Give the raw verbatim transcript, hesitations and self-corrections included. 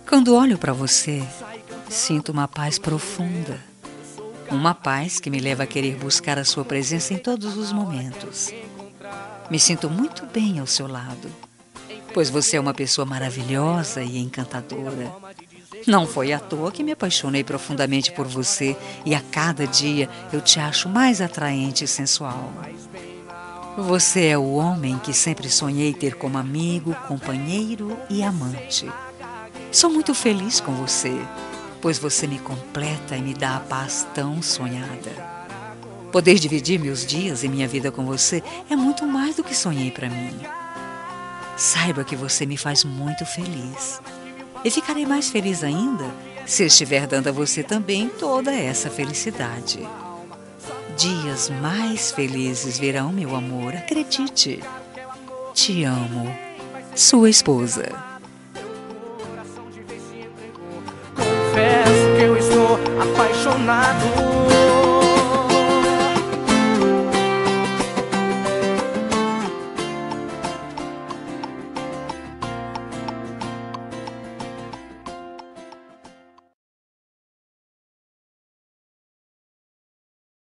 Quando olho para você, sinto uma paz profunda. Uma paz que me leva a querer buscar a sua presença em todos os momentos. Me sinto muito bem ao seu lado, pois você é uma pessoa maravilhosa e encantadora. Não foi à toa que me apaixonei profundamente por você e a cada dia eu te acho mais atraente e sensual. Você é o homem que sempre sonhei ter como amigo, companheiro e amante. Sou muito feliz com você, pois você me completa e me dá a paz tão sonhada. Poder dividir meus dias e minha vida com você é muito mais do que sonhei para mim. Saiba que você me faz muito feliz. E ficarei mais feliz ainda se eu estiver dando a você também toda essa felicidade. Dias mais felizes virão, meu amor, acredite. Te amo, sua esposa. Confesso que eu estou apaixonado.